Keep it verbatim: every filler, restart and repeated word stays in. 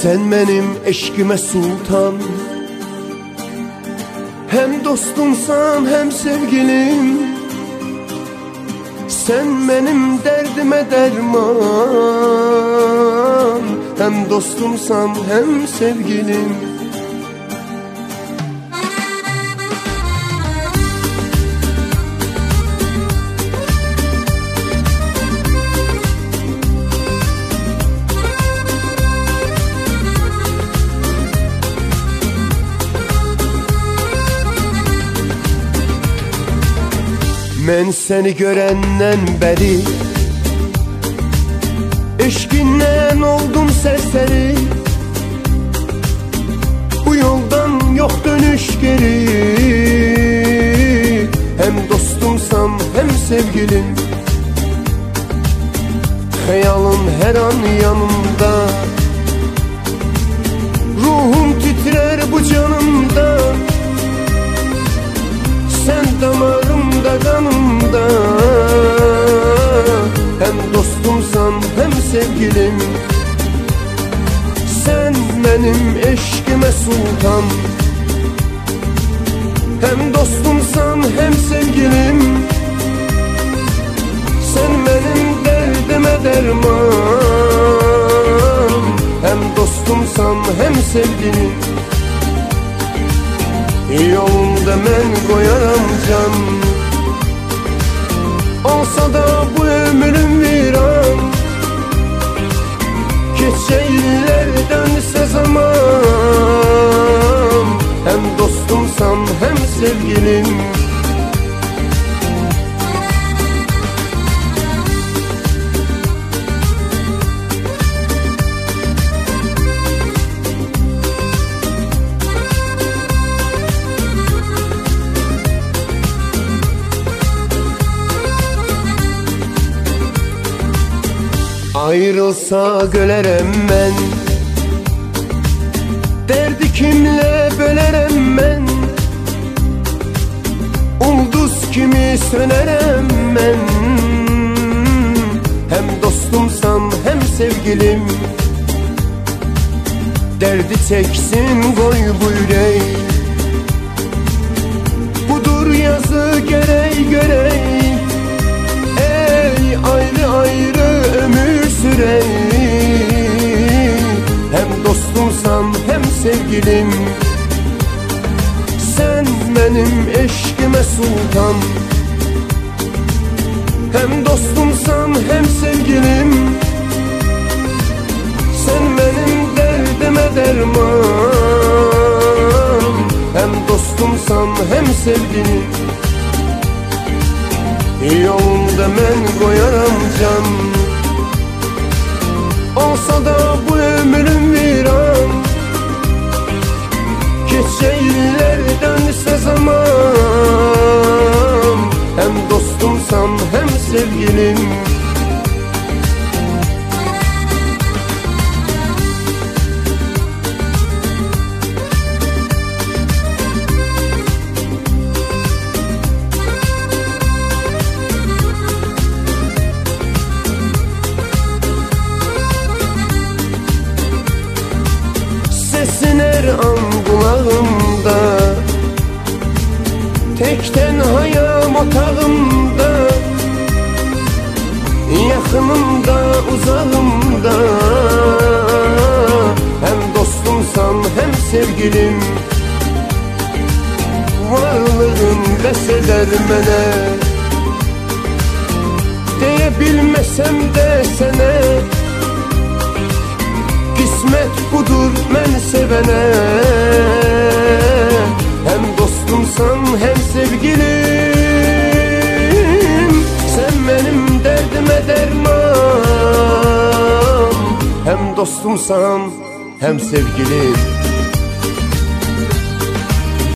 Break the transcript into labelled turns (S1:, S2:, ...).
S1: Sen benim eşkime sultan, hem dostumsan hem sevgilim. Sen benim derdime derman, hem dostumsan hem sevgilim. Ben seni görenden beri eşkinden oldum serseri. Bu yoldan yok dönüş geri, hem dostumsan hem sevgilim. Hayalın her an yanımda, ruhum titrer bu canımda. Sen damarımda kanımda, hem dostumsan hem sevgilim. Sen benim eşkime sultan, hem dostumsan hem sevgilim. Sen benim derdime derman, hem dostumsan hem sevgilim. Yolunda men koyaram can, olsa da bu ömrüm viran. Geçe iller dönse zaman, hem dostumsan hem sevgilim. Ayrılsa gölerem ben, derdi kimle bölerem ben. Ulduz kimi sönerem ben, hem dostumsan hem sevgilim. Derdi çeksin koy bu yürek, budur yazı gerey gerey. Ey ayrı ayrı ömür sürey, hem dostumsan hem sevgilim. Sen benim eşkime sultan, hem dostumsan hem sevgilim. Sen benim derdime derman, hem dostumsan hem sevgilim. Yolunda men koyaram can, olsa da bu ömrüm viran. Geçe iller dönse zaman, hem dostumsan hem sevgilim. Sesin her an kulağımda, tek tenhayam otağımda. Yakınımda uzağımda, hem dostumsan hem sevgilim. Varlığın beseder mene, diyebilmesem de sene. Kısmet budur men sevene, hem dostumsan hem sevgilim. Sen benim derdime derman, hem dostumsan hem sevgilim.